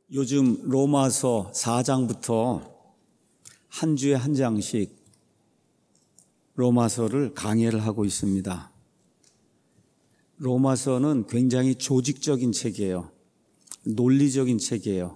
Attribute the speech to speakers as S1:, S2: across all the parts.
S1: 요즘 로마서 4장부터 한 주에 한 장씩 로마서를 강해를 하고 있습니다. 로마서는 굉장히 조직적인 책이에요. 논리적인 책이에요.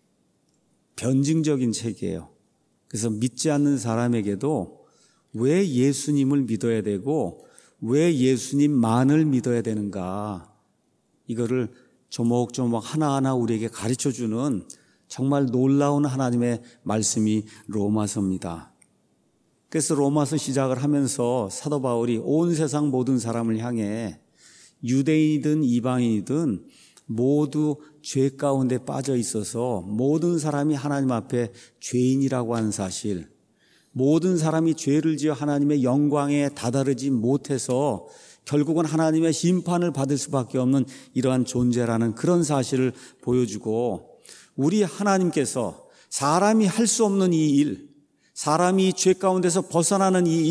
S1: 변증적인 책이에요. 그래서 믿지 않는 사람에게도 왜 예수님을 믿어야 되고 왜 예수님만을 믿어야 되는가, 이거를 조목조목 하나하나 우리에게 가르쳐주는 정말 놀라운 하나님의 말씀이 로마서입니다. 그래서 로마서 시작을 하면서 사도 바울이 온 세상 모든 사람을 향해 유대인이든 이방인이든 모두 죄 가운데 빠져 있어서 모든 사람이 하나님 앞에 죄인이라고 하는 사실, 모든 사람이 죄를 지어 하나님의 영광에 다다르지 못해서 결국은 하나님의 심판을 받을 수밖에 없는 이러한 존재라는 그런 사실을 보여주고, 우리 하나님께서 사람이 할 수 없는 이 일, 사람이 죄 가운데서 벗어나는 이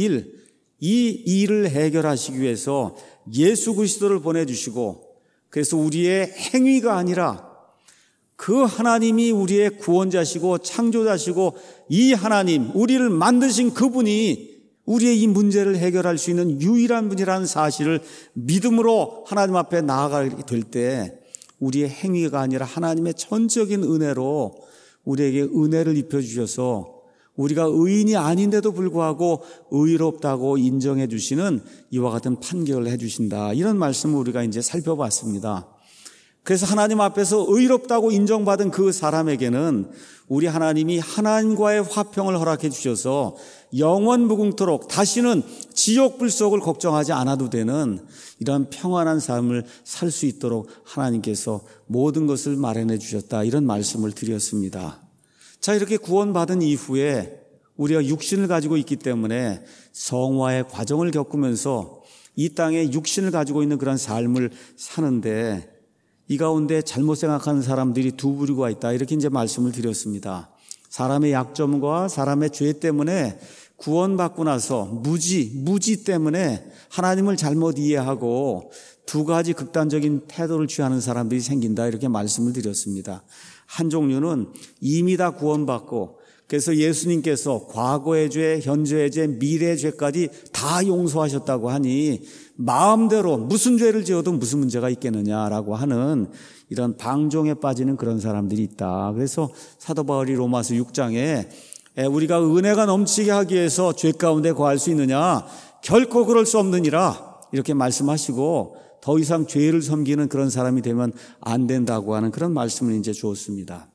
S1: 일을 해결하시기 위해서 예수 그리스도를 보내주시고, 그래서 우리의 행위가 아니라 그 하나님이 우리의 구원자시고 창조자시고 이 하나님, 우리를 만드신 그분이 우리의 이 문제를 해결할 수 있는 유일한 분이라는 사실을 믿음으로 하나님 앞에 나아가게 될 때 우리의 행위가 아니라 하나님의 전적인 은혜로 우리에게 은혜를 입혀주셔서 우리가 의인이 아닌데도 불구하고 의롭다고 인정해 주시는 이와 같은 판결을 해 주신다. 이런 말씀을 우리가 이제 살펴봤습니다. 그래서 하나님 앞에서 의롭다고 인정받은 그 사람에게는 우리 하나님이 하나님과의 화평을 허락해 주셔서 영원 무궁토록 다시는 지옥 불속을 걱정하지 않아도 되는 이런 평안한 삶을 살 수 있도록 하나님께서 모든 것을 마련해 주셨다. 이런 말씀을 드렸습니다. 자, 이렇게 구원받은 이후에 우리가 육신을 가지고 있기 때문에 성화의 과정을 겪으면서 이 땅에 육신을 가지고 있는 그런 삶을 사는데, 이 가운데 잘못 생각하는 사람들이 두 부류가 있다. 이렇게 이제 말씀을 드렸습니다. 사람의 약점과 사람의 죄 때문에 구원받고 나서 무지 때문에 하나님을 잘못 이해하고 두 가지 극단적인 태도를 취하는 사람들이 생긴다. 이렇게 말씀을 드렸습니다. 한 종류는 이미 다 구원받고, 그래서 예수님께서 과거의 죄, 현재의 죄, 미래의 죄까지 다 용서하셨다고 하니 마음대로 무슨 죄를 지어도 무슨 문제가 있겠느냐라고 하는 이런 방종에 빠지는 그런 사람들이 있다. 그래서 사도 바울이 로마서 6장에 우리가 은혜가 넘치게 하기 위해서 죄 가운데 거할 수 있느냐? 결코 그럴 수 없느니라. 이렇게 말씀하시고 더 이상 죄를 섬기는 그런 사람이 되면 안 된다고 하는 그런 말씀을 이제 주었습니다.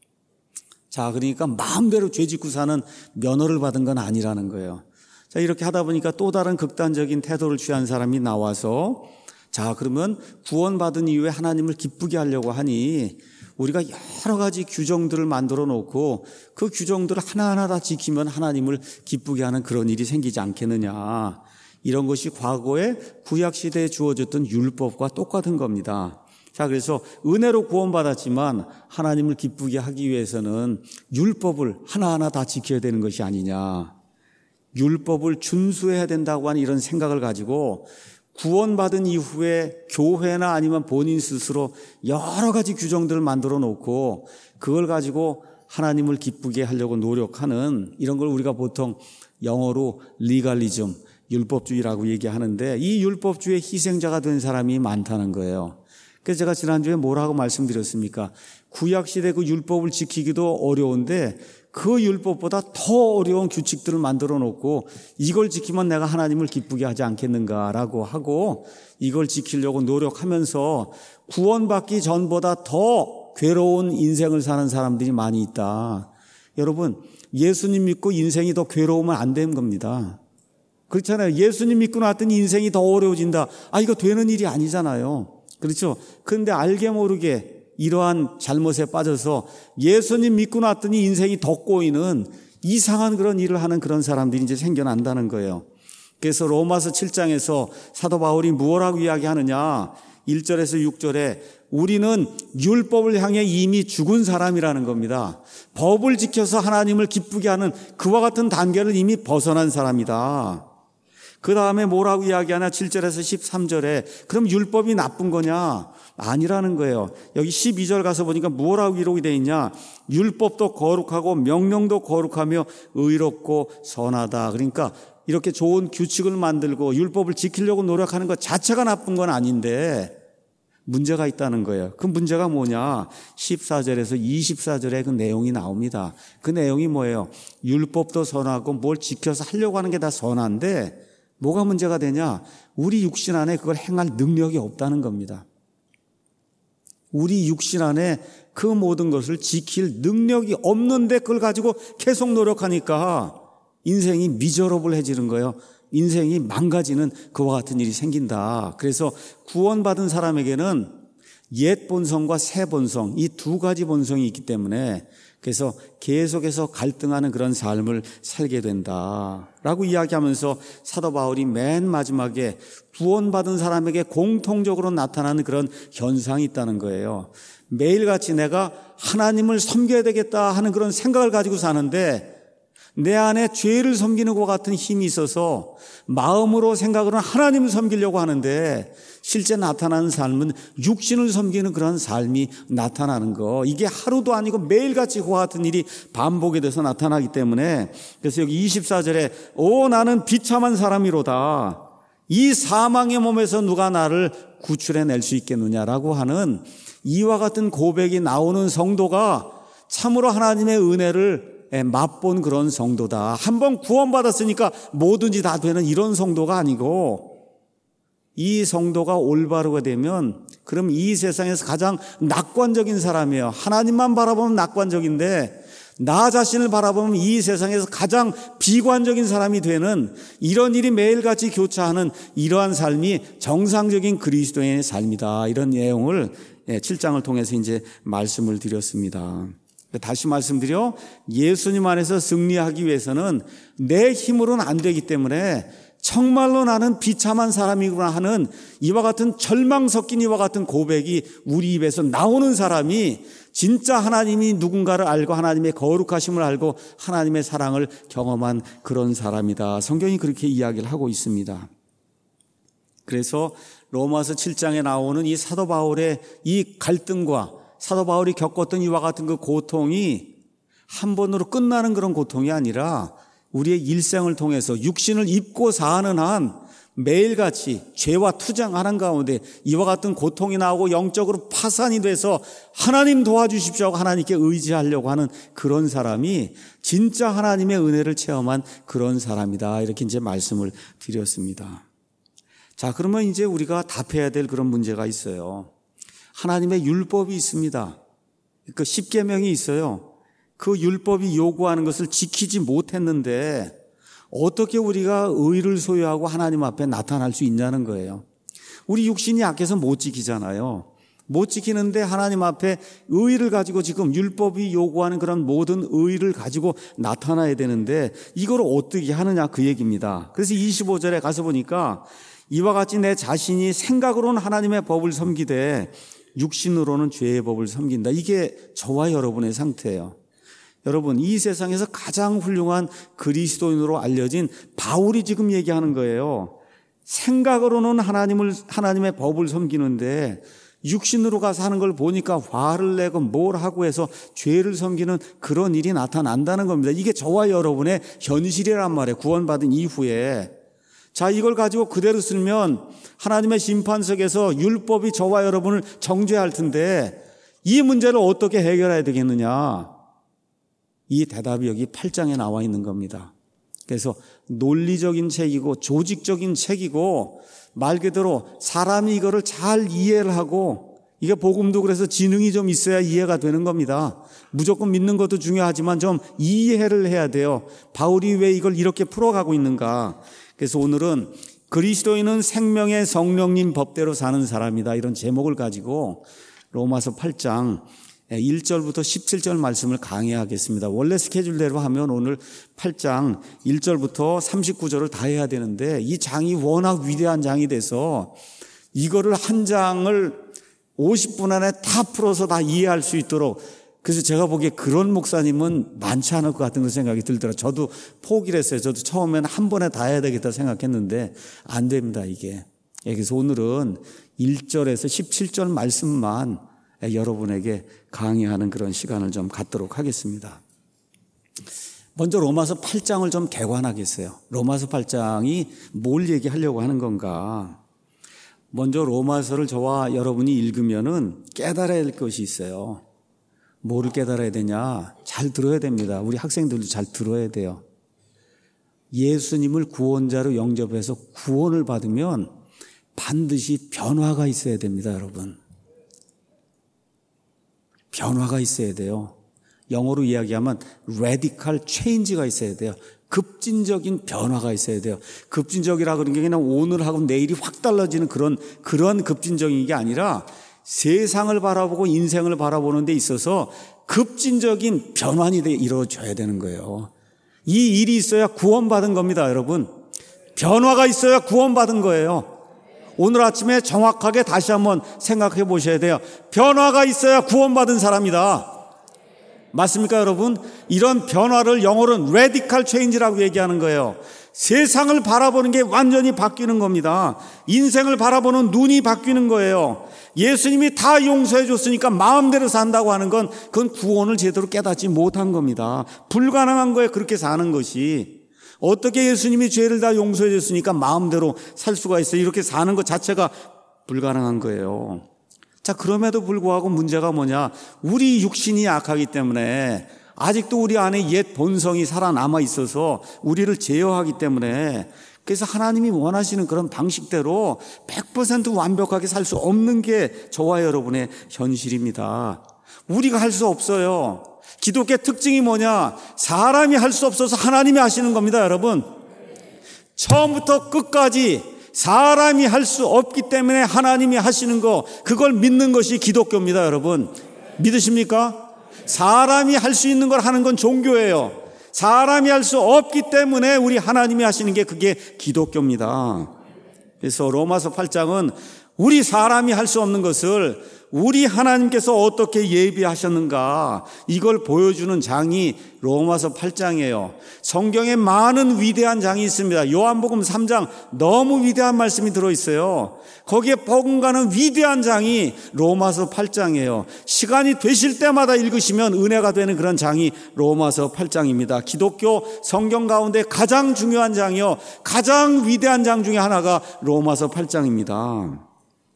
S1: 자, 그러니까 마음대로 죄 짓고 사는 면허를 받은 건 아니라는 거예요. 자, 이렇게 하다 보니까 또 다른 극단적인 태도를 취한 사람이 나와서, 자, 그러면 구원받은 이후에 하나님을 기쁘게 하려고 하니 우리가 여러 가지 규정들을 만들어 놓고 그 규정들을 하나하나 다 지키면 하나님을 기쁘게 하는 그런 일이 생기지 않겠느냐. 이런 것이 과거에 구약시대에 주어졌던 율법과 똑같은 겁니다. 자, 그래서 은혜로 구원받았지만 하나님을 기쁘게 하기 위해서는 율법을 하나하나 다 지켜야 되는 것이 아니냐. 율법을 준수해야 된다고 하는 이런 생각을 가지고 구원받은 이후에 교회나 아니면 본인 스스로 여러 가지 규정들을 만들어 놓고 그걸 가지고 하나님을 기쁘게 하려고 노력하는 이런 걸 우리가 보통 영어로 리갈리즘, 율법주의라고 얘기하는데, 이 율법주의의 희생자가 된 사람이 많다는 거예요. 그래서 제가 지난주에 뭐라고 말씀드렸습니까? 구약시대 그 율법을 지키기도 어려운데 그 율법보다 더 어려운 규칙들을 만들어 놓고 이걸 지키면 내가 하나님을 기쁘게 하지 않겠는가라고 하고 이걸 지키려고 노력하면서 구원받기 전보다 더 괴로운 인생을 사는 사람들이 많이 있다. 여러분, 예수님 믿고 인생이 더 괴로우면 안 되는 겁니다. 그렇잖아요. 예수님 믿고 나왔더니 인생이 더 어려워진다. 이거 되는 일이 아니잖아요. 그렇죠? 그런데 알게 모르게 이러한 잘못에 빠져서 예수님 믿고 났더니 인생이 더 꼬이는 이상한 그런 일을 하는 그런 사람들이 이제 생겨난다는 거예요. 그래서 로마서 7장에서 사도 바울이 무엇라고 이야기하느냐? 1절에서 6절에 우리는 율법을 향해 이미 죽은 사람이라는 겁니다. 법을 지켜서 하나님을 기쁘게 하는 그와 같은 단계를 이미 벗어난 사람이다. 그 다음에 뭐라고 이야기하나 7절에서 13절에 그럼 율법이 나쁜 거냐? 아니라는 거예요. 여기 12절 가서 보니까 뭐라고 기록이 되어 있냐? 율법도 거룩하고 명령도 거룩하며 의롭고 선하다. 그러니까 이렇게 좋은 규칙을 만들고 율법을 지키려고 노력하는 것 자체가 나쁜 건 아닌데 문제가 있다는 거예요. 그 문제가 뭐냐? 14절에서 24절에 그 내용이 나옵니다. 그 내용이 뭐예요? 율법도 선하고 뭘 지켜서 하려고 하는 게 다 선한데 뭐가 문제가 되냐? 우리 육신 안에 그걸 행할 능력이 없다는 겁니다. 우리 육신 안에 그 모든 것을 지킬 능력이 없는데 그걸 가지고 계속 노력하니까 인생이 미저러블해지는 거예요. 인생이 망가지는 그와 같은 일이 생긴다. 그래서 구원받은 사람에게는 옛 본성과 새 본성, 이 두 가지 본성이 있기 때문에 그래서 계속해서 갈등하는 그런 삶을 살게 된다라고 이야기하면서 사도 바울이 맨 마지막에 구원받은 사람에게 공통적으로 나타나는 그런 현상이 있다는 거예요. 매일같이 내가 하나님을 섬겨야 되겠다 하는 그런 생각을 가지고 사는데 내 안에 죄를 섬기는 것 같은 힘이 있어서 마음으로 생각으로는 하나님을 섬기려고 하는데 실제 나타나는 삶은 육신을 섬기는 그런 삶이 나타나는 거. 이게 하루도 아니고 매일같이 그와 같은 일이 반복이 돼서 나타나기 때문에 그래서 여기 24절에 나는 비참한 사람이로다. 이 사망의 몸에서 누가 나를 구출해낼 수 있겠느냐라고 하는 이와 같은 고백이 나오는 성도가 참으로 하나님의 은혜를 맛본 그런 성도다. 한번 구원받았으니까 뭐든지 다 되는 이런 성도가 아니고 이 성도가 올바르게 되면 그럼 이 세상에서 가장 낙관적인 사람이에요. 하나님만 바라보면 낙관적인데 나 자신을 바라보면 이 세상에서 가장 비관적인 사람이 되는 이런 일이 매일같이 교차하는 이러한 삶이 정상적인 그리스도인의 삶이다. 이런 내용을 7장을 통해서 이제 말씀을 드렸습니다. 다시 말씀드려 예수님 안에서 승리하기 위해서는 내 힘으로는 안 되기 때문에 정말로 나는 비참한 사람이구나 하는 이와 같은 절망 섞인 이와 같은 고백이 우리 입에서 나오는 사람이 진짜 하나님이 누군가를 알고 하나님의 거룩하심을 알고 하나님의 사랑을 경험한 그런 사람이다. 성경이 그렇게 이야기를 하고 있습니다. 그래서 로마서 7장에 나오는 이 사도 바울의 이 갈등과 사도 바울이 겪었던 이와 같은 그 고통이 한 번으로 끝나는 그런 고통이 아니라 우리의 일생을 통해서 육신을 입고 사는 한 매일같이 죄와 투쟁하는 가운데 이와 같은 고통이 나오고 영적으로 파산이 돼서 하나님 도와주십시오 하고 하나님께 의지하려고 하는 그런 사람이 진짜 하나님의 은혜를 체험한 그런 사람이다. 이렇게 이제 말씀을 드렸습니다. 자, 그러면 이제 우리가 답해야 될 그런 문제가 있어요. 하나님의 율법이 있습니다. 그 십계명이 있어요. 그 율법이 요구하는 것을 지키지 못했는데 어떻게 우리가 의를 소유하고 하나님 앞에 나타날 수 있냐는 거예요. 우리 육신이 약해서 못 지키잖아요. 못 지키는데 하나님 앞에 의를 가지고 지금 율법이 요구하는 그런 모든 의를 가지고 나타나야 되는데 이걸 어떻게 하느냐 그 얘기입니다. 그래서 25절에 가서 보니까 이와 같이 내 자신이 생각으로는 하나님의 법을 섬기되 육신으로는 죄의 법을 섬긴다. 이게 저와 여러분의 상태예요. 여러분, 이 세상에서 가장 훌륭한 그리스도인으로 알려진 바울이 지금 얘기하는 거예요. 생각으로는 하나님의 법을 섬기는데 육신으로 가서 하는 걸 보니까 화를 내고 뭘 하고 해서 죄를 섬기는 그런 일이 나타난다는 겁니다. 이게 저와 여러분의 현실이란 말이에요. 구원받은 이후에. 자, 이걸 가지고 그대로 쓰면 하나님의 심판석에서 율법이 저와 여러분을 정죄할 텐데 이 문제를 어떻게 해결해야 되겠느냐? 이 대답이 여기 8장에 나와 있는 겁니다. 그래서 논리적인 책이고 조직적인 책이고 말 그대로 사람이 이거를 잘 이해를 하고 이게 복음도 그래서 지능이 좀 있어야 이해가 되는 겁니다. 무조건 믿는 것도 중요하지만 좀 이해를 해야 돼요. 바울이 왜 이걸 이렇게 풀어가고 있는가. 그래서 오늘은 그리스도인은 생명의 성령님 법대로 사는 사람이다. 이런 제목을 가지고 로마서 8장 1절부터 17절 말씀을 강의하겠습니다. 원래 스케줄대로 하면 오늘 8장 1절부터 39절을 다 해야 되는데 이 장이 워낙 위대한 장이 돼서 이거를 한 장을 50분 안에 다 풀어서 다 이해할 수 있도록 그래서 제가 보기에 그런 목사님은 많지 않을 것 같은 그런 생각이 들더라고요. 저도 포기를 했어요. 저도 처음에는 한 번에 다 해야 되겠다 생각했는데 안 됩니다, 이게. 그래서 오늘은 1절에서 17절 말씀만 여러분에게 강의하는 그런 시간을 좀 갖도록 하겠습니다. 먼저 로마서 8장을 좀 개관하겠어요. 로마서 8장이 뭘 얘기하려고 하는 건가. 먼저 로마서를 저와 여러분이 읽으면은 깨달아야 할 것이 있어요. 뭐를 깨달아야 되냐? 잘 들어야 됩니다. 우리 학생들도 잘 들어야 돼요. 예수님을 구원자로 영접해서 구원을 받으면 반드시 변화가 있어야 됩니다, 여러분. 변화가 있어야 돼요. 영어로 이야기하면 radical change가 있어야 돼요. 급진적인 변화가 있어야 돼요. 급진적이라 그런 게 그냥 오늘하고 내일이 확 달라지는 그런 급진적인 게 아니라 세상을 바라보고 인생을 바라보는 데 있어서 급진적인 변환이 이루어져야 되는 거예요. 이 일이 있어야 구원받은 겁니다, 여러분. 변화가 있어야 구원받은 거예요. 오늘 아침에 정확하게 다시 한번 생각해 보셔야 돼요. 변화가 있어야 구원받은 사람이다. 맞습니까, 여러분? 이런 변화를 영어로는 radical change라고 얘기하는 거예요. 세상을 바라보는 게 완전히 바뀌는 겁니다. 인생을 바라보는 눈이 바뀌는 거예요. 예수님이 다 용서해 줬으니까 마음대로 산다고 하는 건 그건 구원을 제대로 깨닫지 못한 겁니다. 불가능한 거예요, 그렇게 사는 것이. 어떻게 예수님이 죄를 다 용서해 줬으니까 마음대로 살 수가 있어요. 이렇게 사는 것 자체가 불가능한 거예요. 자, 그럼에도 불구하고 문제가 뭐냐? 우리 육신이 약하기 때문에 아직도 우리 안에 옛 본성이 살아남아 있어서 우리를 제어하기 때문에 그래서 하나님이 원하시는 그런 방식대로 100% 완벽하게 살 수 없는 게 저와 여러분의 현실입니다. 우리가 할 수 없어요. 기독교의 특징이 뭐냐? 사람이 할 수 없어서 하나님이 하시는 겁니다, 여러분. 처음부터 끝까지 사람이 할 수 없기 때문에 하나님이 하시는 거, 그걸 믿는 것이 기독교입니다, 여러분. 믿으십니까? 사람이 할 수 있는 걸 하는 건 종교예요. 사람이 할 수 없기 때문에 우리 하나님이 하시는 게 그게 기독교입니다. 그래서 로마서 8장은 우리 사람이 할 수 없는 것을 우리 하나님께서 어떻게 예비하셨는가, 이걸 보여주는 장이 로마서 8장이에요. 성경에 많은 위대한 장이 있습니다. 요한복음 3장 너무 위대한 말씀이 들어있어요. 거기에 버금가는 위대한 장이 로마서 8장이에요. 시간이 되실 때마다 읽으시면 은혜가 되는 그런 장이 로마서 8장입니다. 기독교 성경 가운데 가장 중요한 장이요, 가장 위대한 장 중에 하나가 로마서 8장입니다.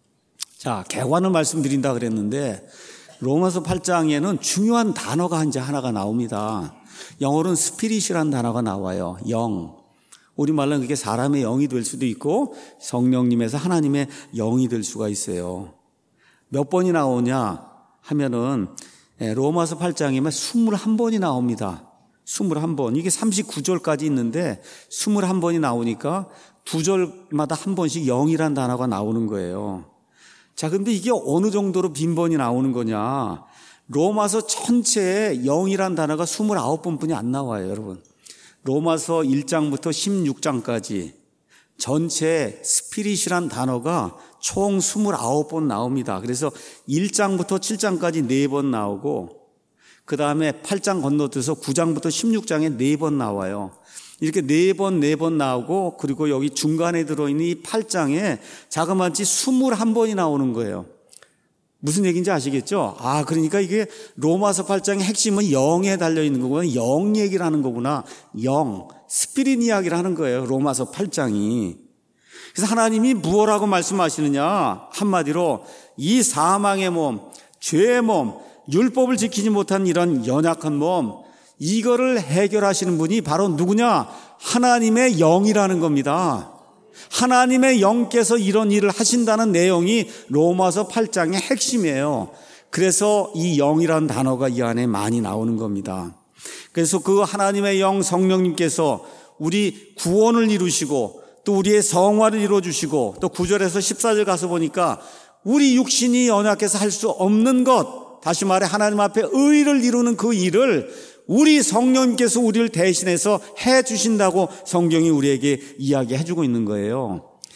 S1: 자, 개관을 말씀드린다 그랬는데 로마서 8장에는 중요한 단어가 이제 하나가 나옵니다. 영어로는 스피릿이라는 단어가 나와요. 영. 우리말로는 그게 사람의 영이 될 수도 있고 성령님에서 하나님의 영이 될 수가 있어요. 몇 번이 나오냐 하면은 로마서 8장이면 21번이 나옵니다. 21번. 이게 39절까지 있는데 21번이 나오니까 두 절마다 한 번씩 영이라는 단어가 나오는 거예요. 자, 근데 이게 어느 정도로 빈번이 나오는 거냐? 로마서 전체에 영이란 단어가 29번뿐이 안 나와요, 여러분. 로마서 1장부터 16장까지 전체 스피릿이란 단어가 총 29번 나옵니다. 그래서 1장부터 7장까지 4번 나오고 그 다음에 8장 건너뛰어서 9장부터 16장에 4번 나와요. 이렇게 4번 나오고 그리고 여기 중간에 들어있는 이 8장에 자그마치 21번이 나오는 거예요. 무슨 얘기인지 아시겠죠? 그러니까 이게 로마서 8장의 핵심은 영에 달려있는 거구나. 영 얘기를 하는 거구나. 영, 스피릿 이야기를 하는 거예요, 로마서 8장이. 그래서 하나님이 무엇라고 말씀하시느냐? 한마디로 이 사망의 몸, 죄의 몸, 율법을 지키지 못한 이런 연약한 몸, 이거를 해결하시는 분이 바로 누구냐? 하나님의 영이라는 겁니다. 하나님의 영께서 이런 일을 하신다는 내용이 로마서 8장의 핵심이에요. 그래서 이 영이라는 단어가 이 안에 많이 나오는 겁니다. 그래서 그 하나님의 영 성령님께서 우리 구원을 이루시고 또 우리의 성화를 이루어주시고 또 9절에서 14절 가서 보니까 우리 육신이 연약해서 할 수 없는 것, 다시 말해 하나님 앞에 의를 이루는 그 일을 우리 성령님께서 우리를 대신해서 해 주신다고 성경이 우리에게 이야기해 주고 있는 거예요.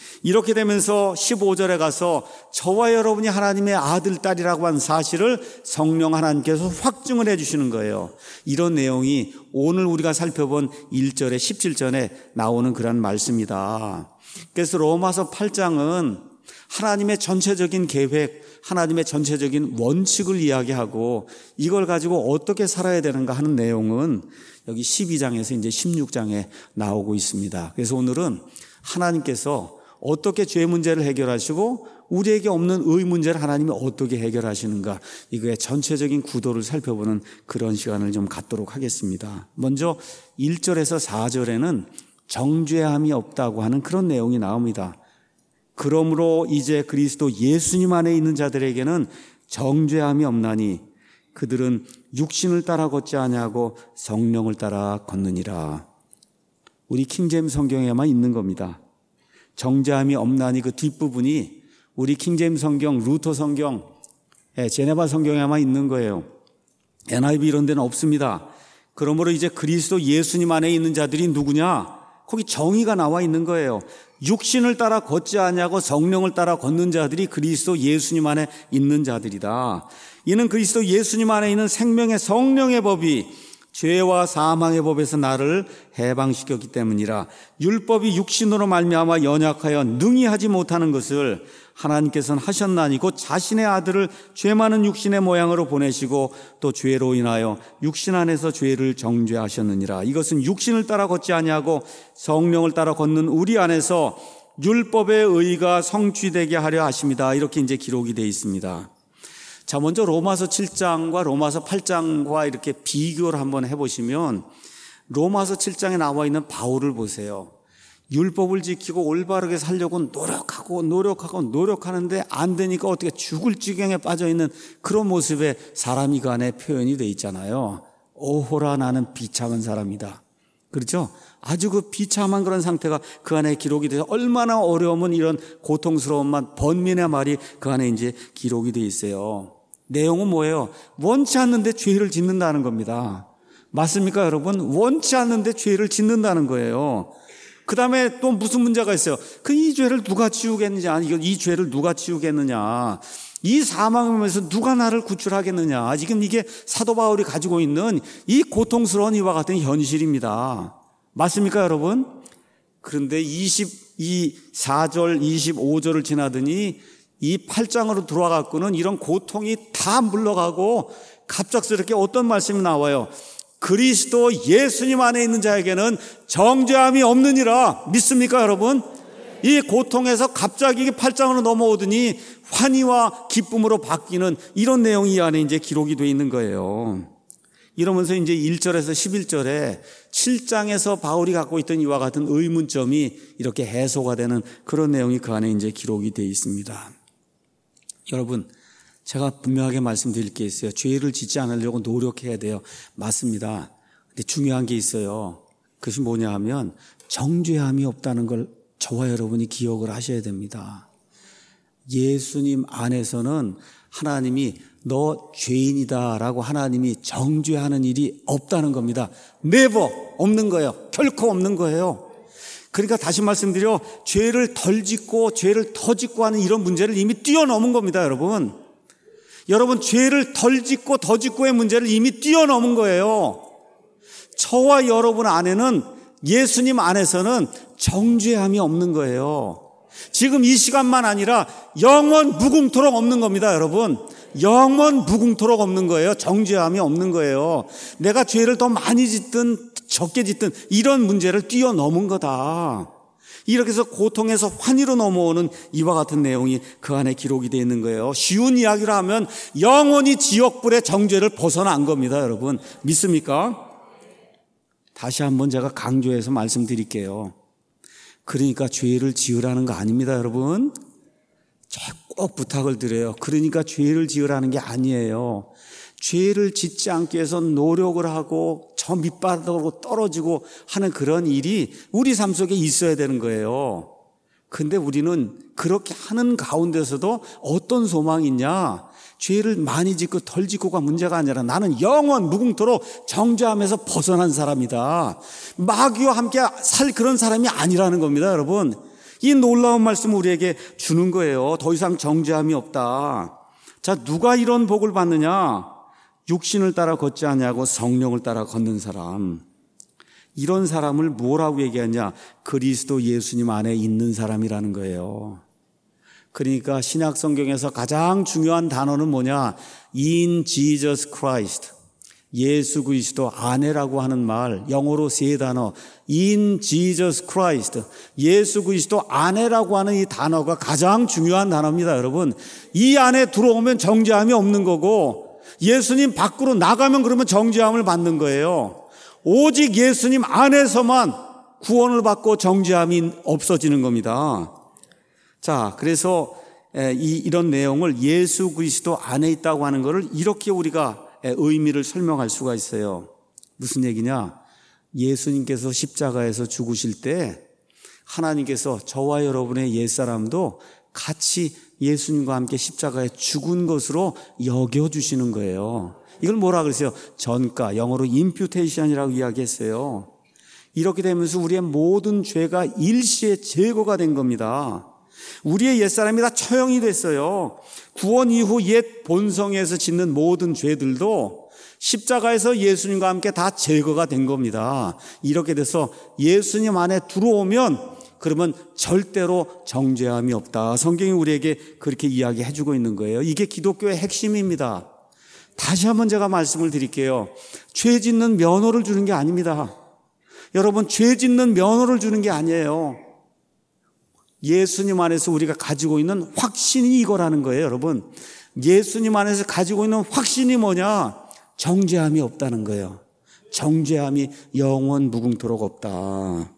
S1: 이렇게 되면서 15절에 가서 저와 여러분이 하나님의 아들, 딸이라고 한 사실을 성령 하나님께서 확증을 해주시는 거예요. 이런 내용이 오늘 우리가 살펴본 1절에 17절에 나오는 그런 말씀이다. 그래서 로마서 8장은 하나님의 전체적인 계획, 하나님의 전체적인 원칙을 이야기하고 이걸 가지고 어떻게 살아야 되는가 하는 내용은 여기 12장에서 이제 16장에 나오고 있습니다. 그래서 오늘은 하나님께서 어떻게 죄 문제를 해결하시고 우리에게 없는 의 문제를 하나님이 어떻게 해결하시는가, 이거의 전체적인 구도를 살펴보는 그런 시간을 좀 갖도록 하겠습니다. 먼저 1절에서 4절에는 정죄함이 없다고 하는 그런 내용이 나옵니다. 그러므로 이제 그리스도 예수님 안에 있는 자들에게는 정죄함이 없나니 그들은 육신을 따라 걷지 아니하고 성령을 따라 걷느니라. 우리 킹제임스 성경에만 있는 겁니다. 정죄함이 없나니 그 뒷부분이 우리 킹제임스 성경, 루터 성경, 제네바 성경에만 있는 거예요. NIV 이런 데는 없습니다. 그러므로 이제 그리스도 예수님 안에 있는 자들이 누구냐? 거기 정의가 나와 있는 거예요. 육신을 따라 걷지 아니하고 성령을 따라 걷는 자들이 그리스도 예수님 안에 있는 자들이다. 이는 그리스도 예수님 안에 있는 생명의 성령의 법이 죄와 사망의 법에서 나를 해방시켰기 때문이라. 율법이 육신으로 말미암아 연약하여 능히 하지 못하는 것을 하나님께서는 하셨나니 곧 자신의 아들을 죄 많은 육신의 모양으로 보내시고 또 죄로 인하여 육신 안에서 죄를 정죄하셨느니라. 이것은 육신을 따라 걷지 아니하고 성령을 따라 걷는 우리 안에서 율법의 의가 성취되게 하려 하십니다. 이렇게 이제 기록이 되어 있습니다. 자, 먼저 로마서 7장과 로마서 8장과 이렇게 비교를 한번 해보시면 로마서 7장에 나와 있는 바울을 보세요. 율법을 지키고 올바르게 살려고 노력하는데 안 되니까 어떻게 죽을 지경에 빠져있는 그런 모습의 사람이 그 안에 표현이 되어 있잖아요. 오호라 나는 비참한 사람이다. 그렇죠? 아주 그 비참한 그런 상태가 그 안에 기록이 돼서 얼마나 어려우면 이런 고통스러움만 번민의 말이 그 안에 이제 기록이 되어 있어요. 내용은 뭐예요? 원치 않는데 죄를 짓는다는 겁니다. 맞습니까, 여러분? 원치 않는데 죄를 짓는다는 거예요. 그 다음에 또 무슨 문제가 있어요? 이 죄를 누가 지우겠느냐? 이 죄를 누가 지우겠느냐? 이 사망에서 누가 나를 구출하겠느냐? 지금 이게 사도 바울이 가지고 있는 이 고통스러운 이와 같은 현실입니다. 맞습니까, 여러분? 그런데 24절, 25절을 지나더니 이 8장으로 들어와갖고는 이런 고통이 다 물러가고 갑작스럽게 어떤 말씀이 나와요? 그리스도 예수님 안에 있는 자에게는 정죄함이 없느니라. 믿습니까, 여러분? 이 고통에서 갑자기 8장으로 넘어오더니 환희와 기쁨으로 바뀌는 이런 내용이 이 안에 이제 기록이 되어 있는 거예요. 이러면서 이제 1절에서 11절에 7장에서 바울이 갖고 있던 이와 같은 의문점이 이렇게 해소가 되는 그런 내용이 그 안에 이제 기록이 되어 있습니다. 여러분, 제가 분명하게 말씀드릴 게 있어요. 죄를 짓지 않으려고 노력해야 돼요. 맞습니다. 근데 중요한 게 있어요. 그것이 뭐냐 하면 정죄함이 없다는 걸 저와 여러분이 기억을 하셔야 됩니다. 예수님 안에서는 하나님이 너 죄인이다라고 하나님이 정죄하는 일이 없다는 겁니다. never 없는 거예요. 결코 없는 거예요. 그러니까 다시 말씀드려, 죄를 덜 짓고 죄를 더 짓고 하는 이런 문제를 이미 뛰어넘은 겁니다, 여러분. 여러분, 죄를 덜 짓고 더 짓고의 문제를 이미 뛰어넘은 거예요. 저와 여러분 안에는, 예수님 안에서는 정죄함이 없는 거예요. 지금 이 시간만 아니라 영원 무궁토록 없는 겁니다, 여러분. 영원 무궁토록 없는 거예요. 정죄함이 없는 거예요. 내가 죄를 더 많이 짓든 적게 짓든 이런 문제를 뛰어넘은 거다. 이렇게 해서 고통에서 환희로 넘어오는 이와 같은 내용이 그 안에 기록이 되어 있는 거예요. 쉬운 이야기로 하면 영원히 지옥불의 정죄를 벗어난 겁니다, 여러분. 믿습니까? 다시 한번 제가 강조해서 말씀드릴게요. 그러니까 죄를 지으라는 거 아닙니다, 여러분. 제가 꼭 부탁을 드려요. 그러니까 죄를 지으라는 게 아니에요. 죄를 짓지 않기 위해서 노력을 하고 저 밑바닥으로 떨어지고 하는 그런 일이 우리 삶 속에 있어야 되는 거예요. 근데 우리는 그렇게 하는 가운데서도 어떤 소망이 있냐? 죄를 많이 짓고 덜 짓고가 문제가 아니라 나는 영원 무궁토록 정죄함에서 벗어난 사람이다. 마귀와 함께 살 그런 사람이 아니라는 겁니다, 여러분. 이 놀라운 말씀을 우리에게 주는 거예요. 더 이상 정죄함이 없다. 자, 누가 이런 복을 받느냐? 육신을 따라 걷지 아니하고 성령을 따라 걷는 사람. 이런 사람을 뭐라고 얘기하냐? 그리스도 예수님 안에 있는 사람이라는 거예요. 그러니까 신약 성경에서 가장 중요한 단어는 뭐냐? In Jesus Christ. 예수 그리스도 안에라고 하는 말, 영어로 세 단어. In Jesus Christ. 예수 그리스도 안에라고 하는 이 단어가 가장 중요한 단어입니다, 여러분. 이 안에 들어오면 정죄함이 없는 거고, 예수님 밖으로 나가면 그러면 정죄함을 받는 거예요. 오직 예수님 안에서만 구원을 받고 정죄함이 없어지는 겁니다. 자, 그래서 이런 내용을 예수 그리스도 안에 있다고 하는 것을 이렇게 우리가 의미를 설명할 수가 있어요. 무슨 얘기냐? 예수님께서 십자가에서 죽으실 때 하나님께서 저와 여러분의 옛사람도 같이 예수님과 함께 십자가에 죽은 것으로 여겨주시는 거예요. 이걸 뭐라 그랬어요? 전가, 영어로 imputation이라고 이야기했어요. 이렇게 되면서 우리의 모든 죄가 일시에 제거가 된 겁니다. 우리의 옛사람이 다 처형이 됐어요. 구원 이후 옛 본성에서 짓는 모든 죄들도 십자가에서 예수님과 함께 다 제거가 된 겁니다. 이렇게 돼서 예수님 안에 들어오면 그러면 절대로 정죄함이 없다. 성경이 우리에게 그렇게 이야기해 주고 있는 거예요. 이게 기독교의 핵심입니다. 다시 한번 제가 말씀을 드릴게요. 죄 짓는 면허를 주는 게 아닙니다. 여러분, 죄 짓는 면허를 주는 게 아니에요. 예수님 안에서 우리가 가지고 있는 확신이 이거라는 거예요, 여러분. 예수님 안에서 가지고 있는 확신이 뭐냐? 정죄함이 없다는 거예요. 정죄함이 영원 무궁토록 없다.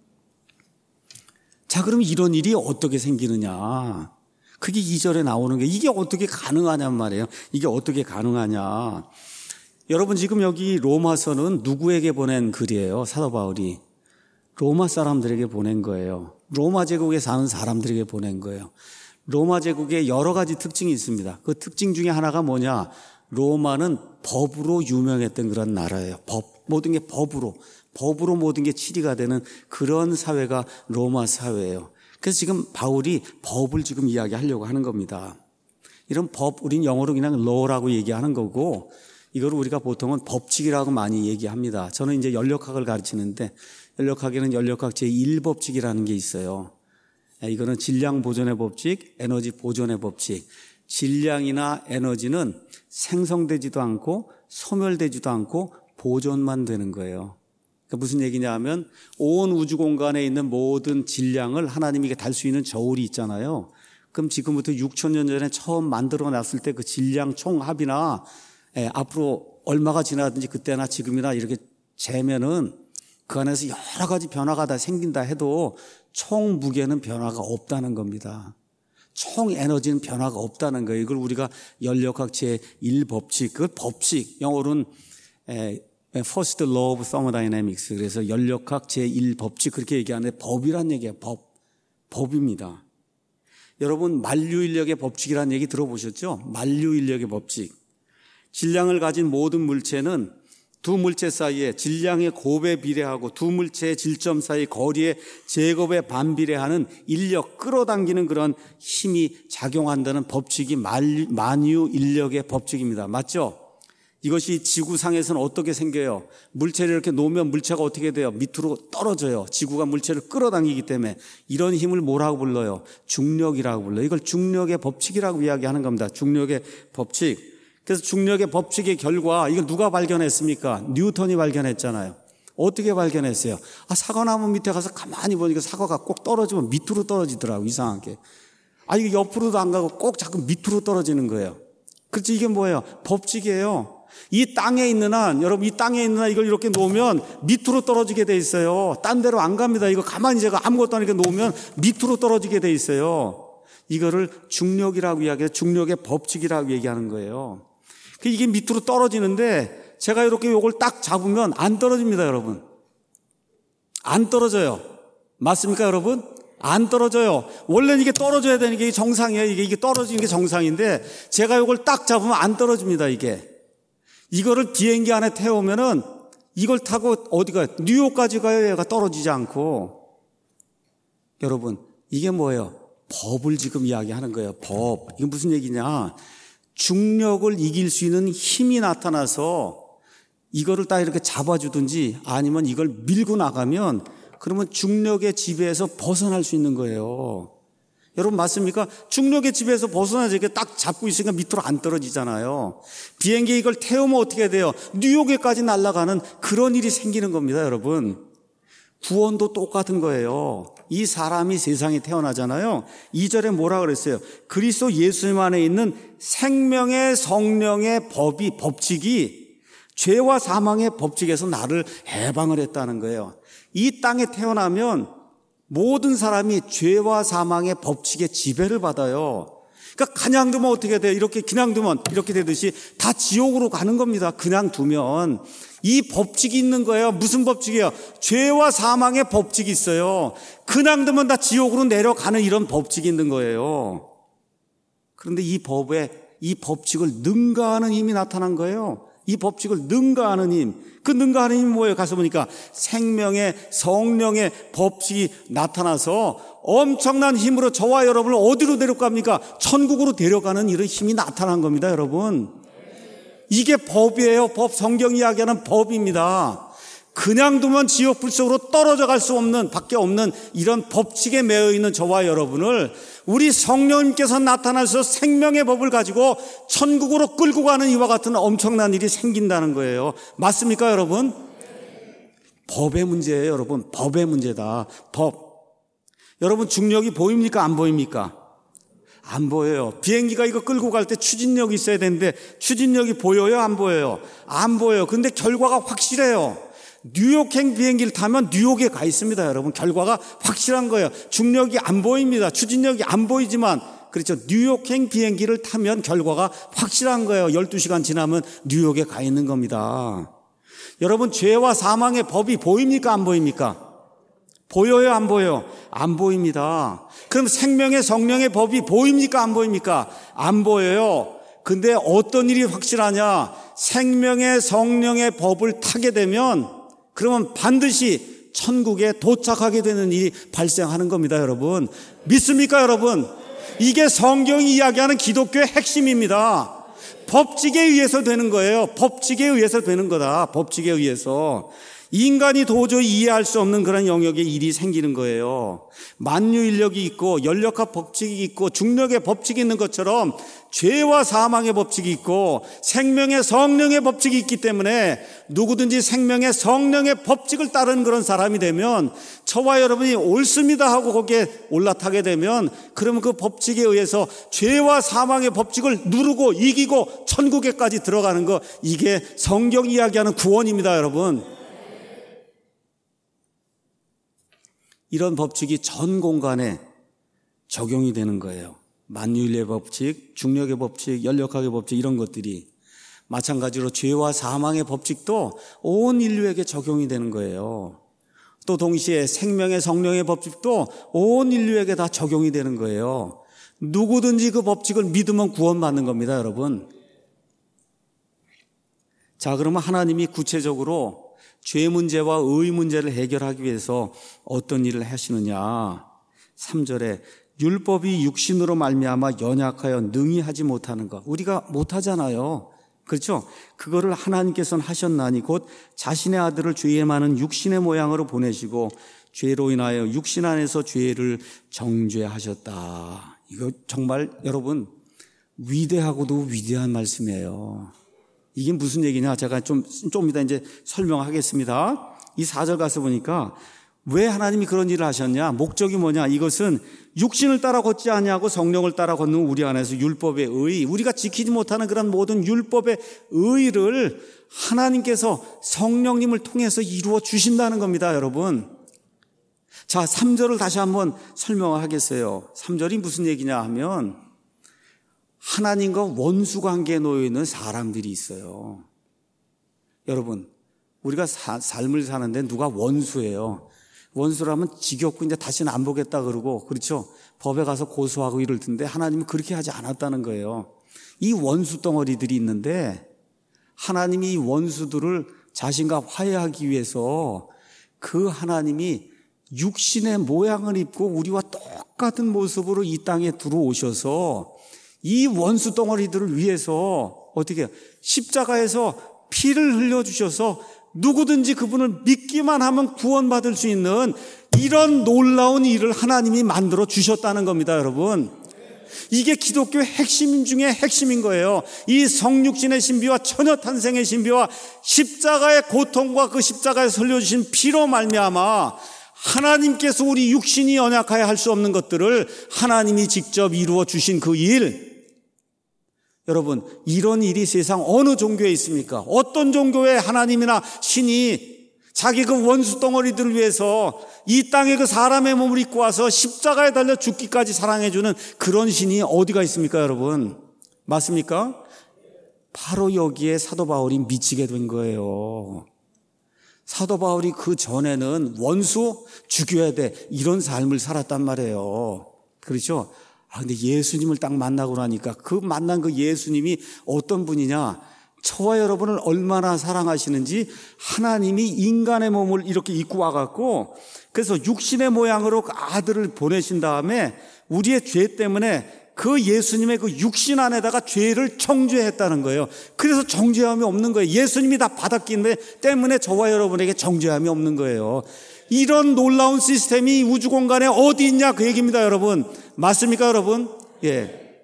S1: 자, 그럼 이런 일이 어떻게 생기느냐? 그게 2절에 나오는 게 이게 어떻게 가능하냔 말이에요. 이게 어떻게 가능하냐? 여러분, 지금 여기 로마서는 누구에게 보낸 글이에요? 사도 바울이 로마 사람들에게 보낸 거예요. 로마 제국에 사는 사람들에게 보낸 거예요. 로마 제국에 여러 가지 특징이 있습니다. 그 특징 중에 하나가 뭐냐? 로마는 법으로 유명했던 그런 나라예요. 모든 게 법으로 모든 게 치리가 되는 그런 사회가 로마 사회예요. 그래서 지금 바울이 법을 지금 이야기하려고 하는 겁니다. 이런 법, 우린 영어로 그냥 law라고 얘기하는 거고, 이걸 우리가 보통은 법칙이라고 많이 얘기합니다. 저는 이제 연력학을 가르치는데, 연력학에는 연력학 제1법칙이라는 게 있어요. 이거는 질량 보존의 법칙, 에너지 보존의 법칙. 질량이나 에너지는 생성되지도 않고 소멸되지도 않고 보존만 되는 거예요. 그러니까 무슨 얘기냐 하면 온 우주 공간에 있는 모든 질량을 하나님에게 달 수 있는 저울이 있잖아요. 그럼 지금부터 6,000년 전에 처음 만들어 놨을 때 그 질량 총합이나 앞으로 얼마가 지나든지 그때나 지금이나 이렇게 재면은 그 안에서 여러 가지 변화가 다 생긴다 해도 총 무게는 변화가 없다는 겁니다. 총 에너지는 변화가 없다는 거예요. 이걸 우리가 연력학 제1법칙, 그걸 법칙, 영어로는 First Law of Thermodynamics, 그래서 연력학 제1법칙 그렇게 얘기하는데 법이란 얘기예요. 법입니다. 여러분, 만류인력의 법칙이라는 얘기 들어보셨죠? 만류인력의 법칙. 질량을 가진 모든 물체는 두 물체 사이에 질량의 곱에 비례하고 두 물체의 질점 사이 거리의 제곱에 반비례하는 인력, 끌어당기는 그런 힘이 작용한다는 법칙이 만유 인력의 법칙입니다. 맞죠? 이것이 지구상에서는 어떻게 생겨요? 물체를 이렇게 놓으면 물체가 어떻게 돼요? 밑으로 떨어져요. 지구가 물체를 끌어당기기 때문에. 이런 힘을 뭐라고 불러요? 중력이라고 불러요. 이걸 중력의 법칙이라고 이야기하는 겁니다. 중력의 법칙. 그래서 중력의 법칙의 결과, 이걸 누가 발견했습니까? 뉴턴이 발견했잖아요. 어떻게 발견했어요? 사과나무 밑에 가서 가만히 보니까 사과가 꼭 떨어지면 밑으로 떨어지더라고, 이상하게. 이게 옆으로도 안 가고 꼭 자꾸 밑으로 떨어지는 거예요. 그렇지, 이게 뭐예요? 법칙이에요. 이 땅에 있는 한, 여러분, 이 땅에 있는 한 이걸 이렇게 놓으면 밑으로 떨어지게 돼 있어요. 딴 데로 안 갑니다. 이거 가만히 제가 아무것도 안 이렇게 놓으면 밑으로 떨어지게 돼 있어요. 이거를 중력이라고 이야기해요. 중력의 법칙이라고 얘기하는 거예요. 이게 밑으로 떨어지는데 제가 이렇게 요걸 딱 잡으면 안 떨어집니다, 여러분. 안 떨어져요. 맞습니까, 여러분? 안 떨어져요. 원래는 이게 떨어져야 되는 게 정상이에요. 이게 떨어지는 게 정상인데 제가 요걸 딱 잡으면 안 떨어집니다, 이게. 이거를 비행기 안에 태우면은 이걸 타고 어디가 뉴욕까지 가요. 얘가 떨어지지 않고. 여러분, 이게 뭐예요? 법을 지금 이야기하는 거예요. 법. 이게 무슨 얘기냐? 중력을 이길 수 있는 힘이 나타나서 이거를 딱 이렇게 잡아주든지 아니면 이걸 밀고 나가면 그러면 중력의 지배에서 벗어날 수 있는 거예요. 여러분 맞습니까? 중력의 지배에서 벗어나서 이렇게 딱 잡고 있으니까 밑으로 안 떨어지잖아요. 비행기에 이걸 태우면 어떻게 돼요? 뉴욕에까지 날아가는 그런 일이 생기는 겁니다, 여러분. 구원도 똑같은 거예요. 이 사람이 세상에 태어나잖아요. 2절에 뭐라 그랬어요? 그리스도 예수님 안에 있는 생명의 성령의 법칙이 죄와 사망의 법칙에서 나를 해방을 했다는 거예요. 이 땅에 태어나면 모든 사람이 죄와 사망의 법칙의 지배를 받아요. 그러니까 그냥 두면 어떻게 돼요? 이렇게 그냥 두면 이렇게 되듯이 다 지옥으로 가는 겁니다. 그냥 두면. 이 법칙이 있는 거예요. 무슨 법칙이에요? 죄와 사망의 법칙이 있어요. 그냥 두면 다 지옥으로 내려가는 이런 법칙이 있는 거예요. 그런데 이 법칙을 능가하는 힘이 나타난 거예요. 이 법칙을 능가하는 힘. 그 능가하는 힘이 뭐예요? 가서 보니까 생명의 성령의 법칙이 나타나서 엄청난 힘으로 저와 여러분을 어디로 데려갑니까? 천국으로 데려가는 이런 힘이 나타난 겁니다, 여러분. 이게 법이에요. 법, 성경 이야기하는 법입니다. 그냥 두면 지옥 불속으로 떨어져 갈 수 없는, 밖에 없는 이런 법칙에 매여 있는 저와 여러분을 우리 성령님께서 나타나서 생명의 법을 가지고 천국으로 끌고 가는 이와 같은 엄청난 일이 생긴다는 거예요. 맞습니까, 여러분? 법의 문제예요, 여러분. 법의 문제다. 법. 여러분, 중력이 보입니까? 안 보입니까? 안 보여요. 비행기가 이거 끌고 갈 때 추진력이 있어야 되는데 추진력이 보여요? 안 보여요? 안 보여요. 근데 결과가 확실해요. 뉴욕행 비행기를 타면 뉴욕에 가 있습니다, 여러분. 결과가 확실한 거예요. 중력이 안 보입니다. 추진력이 안 보이지만 그렇죠. 뉴욕행 비행기를 타면 결과가 확실한 거예요. 12시간 지나면 뉴욕에 가 있는 겁니다. 여러분, 죄와 사망의 법이 보입니까? 안 보입니까? 보여요? 안 보여요? 안 보입니다. 그럼 생명의 성령의 법이 보입니까? 안 보입니까? 안 보여요. 근데 어떤 일이 확실하냐? 생명의 성령의 법을 타게 되면 그러면 반드시 천국에 도착하게 되는 일이 발생하는 겁니다, 여러분. 믿습니까, 여러분? 이게 성경이 이야기하는 기독교의 핵심입니다. 법칙에 의해서 되는 거예요. 법칙에 의해서 되는 거다. 법칙에 의해서. 인간이 도저히 이해할 수 없는 그런 영역의 일이 생기는 거예요. 만유인력이 있고 연력학 법칙이 있고 중력의 법칙이 있는 것처럼 죄와 사망의 법칙이 있고 생명의 성령의 법칙이 있기 때문에 누구든지 생명의 성령의 법칙을 따르는 그런 사람이 되면 저와 여러분이 옳습니다 하고 거기에 올라타게 되면 그러면 그 법칙에 의해서 죄와 사망의 법칙을 누르고 이기고 천국에까지 들어가는 거, 이게 성경 이야기하는 구원입니다, 여러분. 이런 법칙이 전 공간에 적용이 되는 거예요. 만유인력의 법칙, 중력의 법칙, 연력학의 법칙, 이런 것들이 마찬가지로 죄와 사망의 법칙도 온 인류에게 적용이 되는 거예요. 또 동시에 생명의 성령의 법칙도 온 인류에게 다 적용이 되는 거예요. 누구든지 그 법칙을 믿으면 구원받는 겁니다, 여러분. 자, 그러면 하나님이 구체적으로 죄 문제와 의 문제를 해결하기 위해서 어떤 일을 하시느냐. 3절에 율법이 육신으로 말미암아 연약하여 능히 하지 못하는 것. 우리가 못하잖아요. 그렇죠? 그거를 하나님께서는 하셨나니 곧 자신의 아들을 죄에 많은 육신의 모양으로 보내시고 죄로 인하여 육신 안에서 죄를 정죄하셨다. 이거 정말 여러분 위대하고도 위대한 말씀이에요. 이게 무슨 얘기냐? 제가 좀 이따 이제 설명하겠습니다. 이 4절 가서 보니까 왜 하나님이 그런 일을 하셨냐? 목적이 뭐냐? 이것은 육신을 따라 걷지 아니하고 성령을 따라 걷는 우리 안에서 율법의 의, 우리가 지키지 못하는 그런 모든 율법의 의를 하나님께서 성령님을 통해서 이루어 주신다는 겁니다, 여러분. 자, 3절을 다시 한번 설명하겠어요. 3절이 무슨 얘기냐 하면 하나님과 원수 관계에 놓여 있는 사람들이 있어요. 여러분, 우리가 삶을 사는데 누가 원수예요? 원수라면 지겹고 이제 다시는 안 보겠다 그러고, 그렇죠? 법에 가서 고소하고 이럴 텐데 하나님은 그렇게 하지 않았다는 거예요. 이 원수 덩어리들이 있는데 하나님이 이 원수들을 자신과 화해하기 위해서 그 하나님이 육신의 모양을 입고 우리와 똑같은 모습으로 이 땅에 들어오셔서 이 원수 덩어리들을 위해서 어떻게 십자가에서 피를 흘려주셔서 누구든지 그분을 믿기만 하면 구원받을 수 있는 이런 놀라운 일을 하나님이 만들어 주셨다는 겁니다, 여러분. 이게 기독교의 핵심 중에 핵심인 거예요. 이 성육신의 신비와 처녀탄생의 신비와 십자가의 고통과 그 십자가에 흘려주신 피로 말미암아 하나님께서 우리 육신이 연약하여 할 수 없는 것들을 하나님이 직접 이루어 주신 그 일. 여러분, 이런 일이 세상 어느 종교에 있습니까? 어떤 종교에 하나님이나 신이 자기 그 원수 덩어리들을 위해서 이 땅에 그 사람의 몸을 입고 와서 십자가에 달려 죽기까지 사랑해주는 그런 신이 어디가 있습니까, 여러분? 맞습니까? 바로 여기에 사도 바울이 미치게 된 거예요. 사도 바울이 그 전에는 원수 죽여야 돼, 이런 삶을 살았단 말이에요. 그렇죠? 근데 예수님을 딱 만나고 나니까 그 만난 그 예수님이 어떤 분이냐? 저와 여러분을 얼마나 사랑하시는지 하나님이 인간의 몸을 이렇게 입고 와갖고 그래서 육신의 모양으로 그 아들을 보내신 다음에 우리의 죄 때문에 그 예수님의 그 육신 안에다가 죄를 정죄했다는 거예요. 그래서 정죄함이 없는 거예요. 예수님이 다 받았기 때문에 저와 여러분에게 정죄함이 없는 거예요. 이런 놀라운 시스템이 우주 공간에 어디 있냐 그 얘기입니다, 여러분. 맞습니까, 여러분? 예.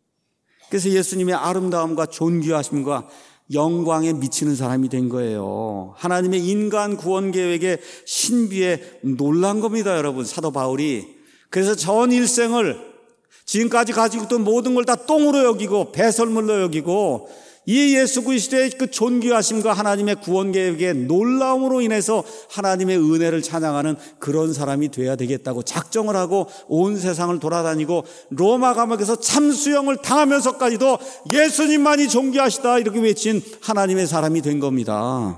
S1: 그래서 예수님의 아름다움과 존귀하심과 영광에 미치는 사람이 된 거예요. 하나님의 인간 구원 계획의 신비에 놀란 겁니다, 여러분, 사도 바울이. 그래서 전 일생을 지금까지 가지고 있던 모든 걸 다 똥으로 여기고 배설물로 여기고 이 예수 그리스도의 그 존귀하심과 하나님의 구원 계획의 놀라움으로 인해서 하나님의 은혜를 찬양하는 그런 사람이 돼야 되겠다고 작정을 하고 온 세상을 돌아다니고 로마 감옥에서 참수형을 당하면서까지도 예수님만이 존귀하시다 이렇게 외친 하나님의 사람이 된 겁니다.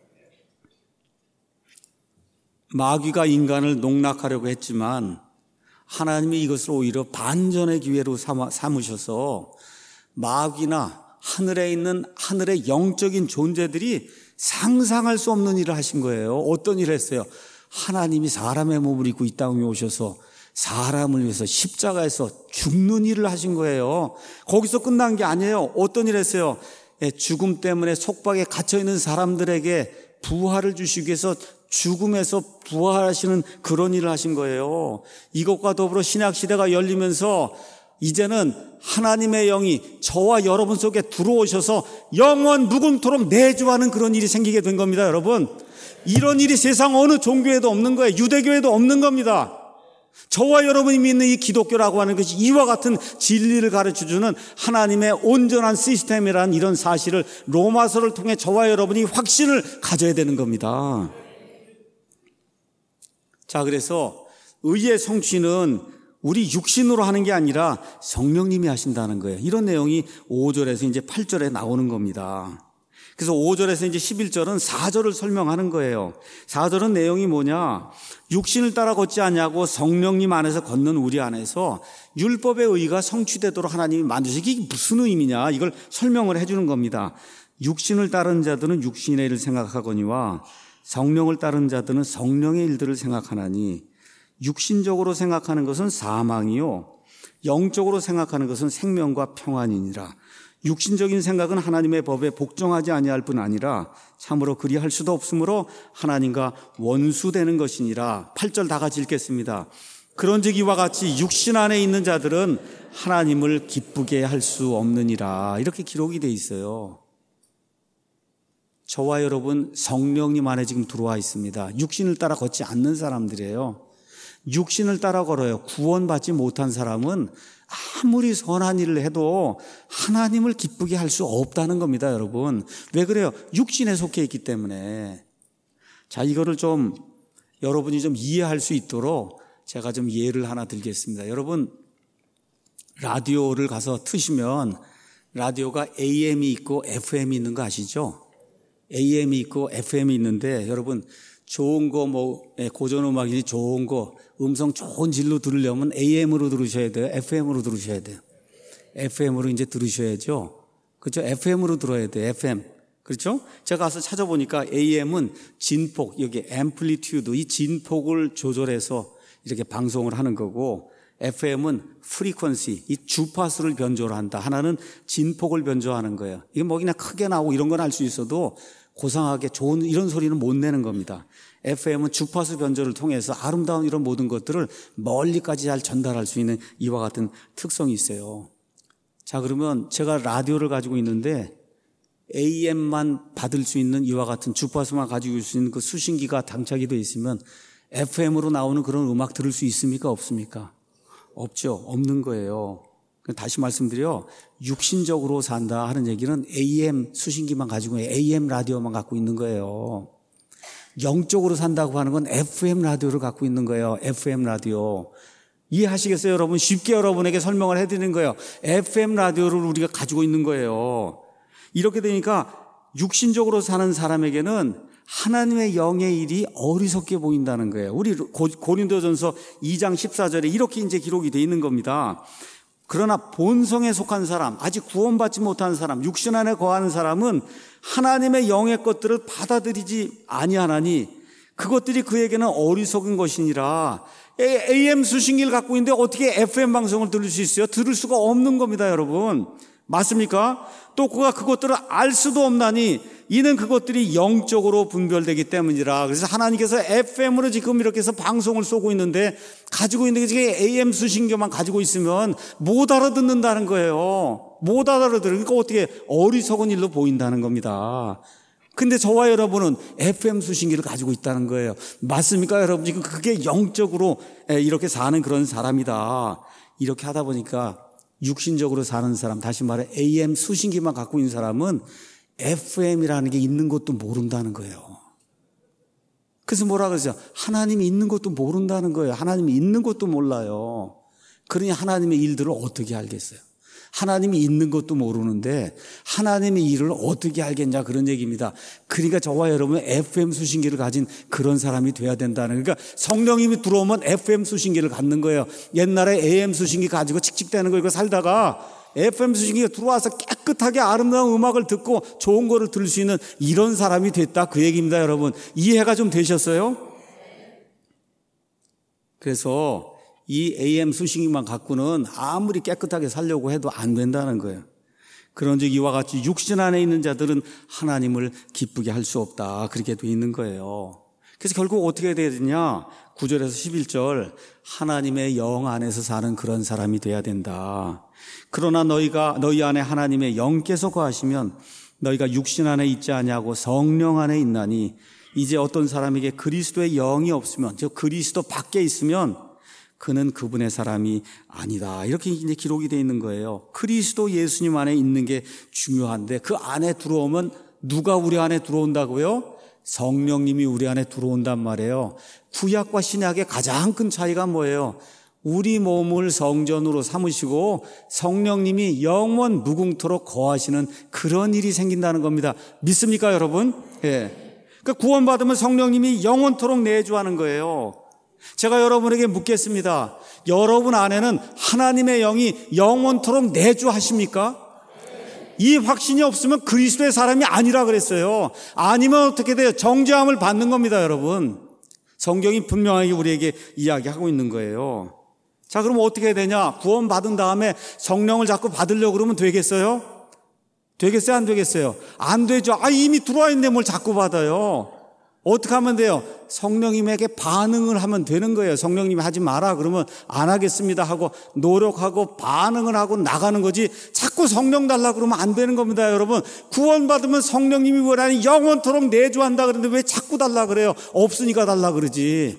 S1: 마귀가 인간을 농락하려고 했지만 하나님이 이것을 오히려 반전의 기회로 삼으셔서 마귀나 하늘에 있는 하늘의 영적인 존재들이 상상할 수 없는 일을 하신 거예요. 어떤 일을 했어요? 하나님이 사람의 몸을 입고 이 땅에 오셔서 사람을 위해서 십자가에서 죽는 일을 하신 거예요. 거기서 끝난 게 아니에요. 어떤 일을 했어요? 죽음 때문에 속박에 갇혀있는 사람들에게 부활을 주시기 위해서 죽음에서 부활하시는 그런 일을 하신 거예요. 이것과 더불어 신약시대가 열리면서 이제는 하나님의 영이 저와 여러분 속에 들어오셔서 영원 무궁토록 내주하는 그런 일이 생기게 된 겁니다, 여러분. 이런 일이 세상 어느 종교에도 없는 거예요. 유대교에도 없는 겁니다. 저와 여러분이 믿는 이 기독교라고 하는 것이 이와 같은 진리를 가르쳐주는 하나님의 온전한 시스템이라는 이런 사실을 로마서를 통해 저와 여러분이 확신을 가져야 되는 겁니다. 자, 그래서 의의 성취는 우리 육신으로 하는 게 아니라 성령님이 하신다는 거예요. 이런 내용이 5절에서 이제 8절에 나오는 겁니다. 그래서 5절에서 이제 11절은 4절을 설명하는 거예요. 4절은 내용이 뭐냐? 육신을 따라 걷지 않냐고 성령님 안에서 걷는 우리 안에서 율법의 의가 성취되도록 하나님이 만드시기 이게 무슨 의미냐? 이걸 설명을 해주는 겁니다. 육신을 따른 자들은 육신의 일을 생각하거니와 성령을 따른 자들은 성령의 일들을 생각하나니 육신적으로 생각하는 것은 사망이요 영적으로 생각하는 것은 생명과 평안이니라. 육신적인 생각은 하나님의 법에 복종하지 아니할 뿐 아니라 참으로 그리할 수도 없으므로 하나님과 원수되는 것이니라. 8절 다 같이 읽겠습니다. 그런즉 이와 같이 육신 안에 있는 자들은 하나님을 기쁘게 할 수 없느니라. 이렇게 기록이 돼 있어요. 저와 여러분 성령님 안에 지금 들어와 있습니다. 육신을 따라 걷지 않는 사람들이에요. 육신을 따라 걸어요. 구원받지 못한 사람은 아무리 선한 일을 해도 하나님을 기쁘게 할 수 없다는 겁니다, 여러분. 왜 그래요? 육신에 속해 있기 때문에. 자, 이거를 좀 여러분이 좀 이해할 수 있도록 제가 좀 예를 하나 들겠습니다. 여러분, 라디오를 가서 트시면 라디오가 AM이 있고 FM이 있는 거 아시죠? AM이 있고 FM이 있는데 여러분 좋은 거 고전 음악이니 좋은 거 음성 좋은 질로 들으려면 AM으로 들으셔야 돼요. FM으로 들으셔야 돼요. FM으로 이제 들으셔야죠. 그렇죠? FM으로 들어야 돼요. FM. 그렇죠? 제가 가서 찾아보니까 AM은 진폭, 여기 앰플리튜드, 이 진폭을 조절해서 이렇게 방송을 하는 거고 FM은 frequency, 이 주파수를 변조를 한다. 하나는 진폭을 변조하는 거예요. 이게 뭐 그냥 크게 나오고 이런 건 알 수 있어도 고상하게 좋은 이런 소리는 못 내는 겁니다. FM은 주파수 변조를 통해서 아름다운 이런 모든 것들을 멀리까지 잘 전달할 수 있는 이와 같은 특성이 있어요. 자, 그러면 제가 라디오를 가지고 있는데 AM만 받을 수 있는 이와 같은 주파수만 가지고 있을 수 있는 그 수신기가 장착이 되어 있으면 FM으로 나오는 그런 음악 들을 수 있습니까? 없습니까? 없죠. 없는 거예요. 다시 말씀드려, 육신적으로 산다 하는 얘기는 AM 수신기만 가지고 AM 라디오만 갖고 있는 거예요. 영적으로 산다고 하는 건 FM 라디오를 갖고 있는 거예요. FM 라디오. 이해하시겠어요, 여러분? 쉽게 여러분에게 설명을 해드리는 거예요. FM 라디오를 우리가 가지고 있는 거예요. 이렇게 되니까 육신적으로 사는 사람에게는 하나님의 영의 일이 어리석게 보인다는 거예요. 우리 고린도전서 2장 14절에 이렇게 이제 기록이 되어 있는 겁니다. 그러나 본성에 속한 사람, 아직 구원받지 못한 사람, 육신 안에 거하는 사람은 하나님의 영의 것들을 받아들이지 아니하나니 그것들이 그에게는 어리석은 것이니라. AM 수신기를 갖고 있는데 어떻게 FM 방송을 들을 수 있어요? 들을 수가 없는 겁니다, 여러분. 맞습니까? 또 그가 그것들을 알 수도 없나니 이는 그것들이 영적으로 분별되기 때문이라. 그래서 하나님께서 FM으로 지금 이렇게 해서 방송을 쏘고 있는데 가지고 있는 게 지금 AM 수신기만 가지고 있으면 못 알아듣는다는 거예요. 못 알아들으니까 그러니까 어떻게 어리석은 일로 보인다는 겁니다. 근데 저와 여러분은 FM 수신기를 가지고 있다는 거예요. 맞습니까, 여러분? 지금 그게 영적으로 이렇게 사는 그런 사람이다. 이렇게 하다 보니까 육신적으로 사는 사람, 다시 말해 AM 수신기만 갖고 있는 사람은 FM이라는 게 있는 것도 모른다는 거예요. 그래서 뭐라 그러죠? 하나님이 있는 것도 모른다는 거예요. 하나님이 있는 것도 몰라요. 그러니 하나님의 일들을 어떻게 알겠어요? 하나님이 있는 것도 모르는데 하나님의 일을 어떻게 알겠냐, 그런 얘기입니다. 그러니까 저와 여러분은 FM 수신기를 가진 그런 사람이 돼야 된다는, 그러니까 성령님이 들어오면 FM 수신기를 갖는 거예요. 옛날에 AM 수신기 가지고 칙칙대는 거 이거 살다가 FM 수신기가 들어와서 깨끗하게 아름다운 음악을 듣고 좋은 거를 들을 수 있는 이런 사람이 됐다, 그 얘기입니다. 여러분, 이해가 좀 되셨어요? 그래서 이 AM 수신기만 갖고는 아무리 깨끗하게 살려고 해도 안 된다는 거예요. 그런즉 이와 같이 육신 안에 있는 자들은 하나님을 기쁘게 할 수 없다, 그렇게 돼 있는 거예요. 그래서 결국 어떻게 돼야 되냐? 9절에서 11절, 하나님의 영 안에서 사는 그런 사람이 돼야 된다. 그러나 너희 안에 하나님의 영께서 거하시면 너희가 육신 안에 있지 아니하고 성령 안에 있나니, 이제 어떤 사람에게 그리스도의 영이 없으면, 즉 그리스도 밖에 있으면 그는 그분의 사람이 아니다. 이렇게 이제 기록이 되어 있는 거예요. 그리스도 예수님 안에 있는 게 중요한데 그 안에 들어오면 누가 우리 안에 들어온다고요? 성령님이 우리 안에 들어온단 말이에요. 구약과 신약의 가장 큰 차이가 뭐예요? 우리 몸을 성전으로 삼으시고 성령님이 영원 무궁토록 거하시는 그런 일이 생긴다는 겁니다. 믿습니까, 여러분? 예. 그러니까 구원받으면 성령님이 영원토록 내주하는 거예요. 제가 여러분에게 묻겠습니다. 여러분 안에는 하나님의 영이 영원토록 내주하십니까? 이 확신이 없으면 그리스도의 사람이 아니라 그랬어요. 아니면 어떻게 돼요? 정죄함을 받는 겁니다, 여러분. 성경이 분명하게 우리에게 이야기하고 있는 거예요. 자, 그럼 어떻게 해야 되냐? 구원 받은 다음에 성령을 자꾸 받으려고 그러면 되겠어요? 되겠어요? 안 되겠어요? 안 되죠. 이미 들어와 있는데 뭘 자꾸 받아요? 어떻게 하면 돼요? 성령님에게 반응을 하면 되는 거예요. 성령님이 하지 마라 그러면 안 하겠습니다 하고 노력하고 반응을 하고 나가는 거지, 자꾸 성령 달라 그러면 안 되는 겁니다, 여러분. 구원받으면 성령님이 뭐라니 영원토록 내주한다 그러는데 왜 자꾸 달라 그래요? 없으니까 달라 그러지.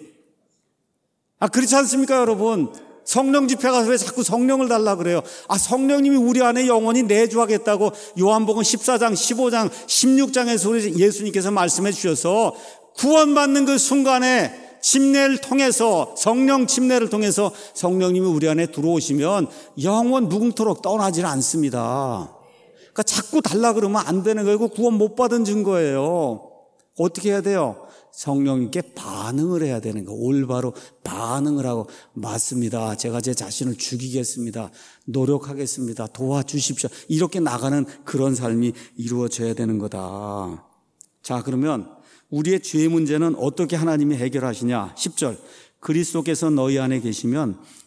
S1: 그렇지 않습니까, 여러분? 성령 집회 가서 왜 자꾸 성령을 달라 그래요? 성령님이 우리 안에 영원히 내주하겠다고 요한복음 14장, 15장, 16장에서 예수님께서 말씀해 주셔서 구원받는 그 순간에 침례를 통해서, 성령 침례를 통해서 성령님이 우리 안에 들어오시면 영원 무궁토록 떠나질 않습니다. 그러니까 자꾸 달라 그러면 안 되는 거예요. 구원 못 받은 증거예요. 어떻게 해야 돼요? 성령님께 반응을 해야 되는 거. 올바로 반응을 하고, 맞습니다, 제가 제 자신을 죽이겠습니다, 노력하겠습니다, 도와주십시오, 이렇게 나가는 그런 삶이 이루어져야 되는 거다. 자, 그러면 우리의 죄 문제는 어떻게 하나님이 해결하시냐? 10절, 그리스도께서 너희 안에 계시면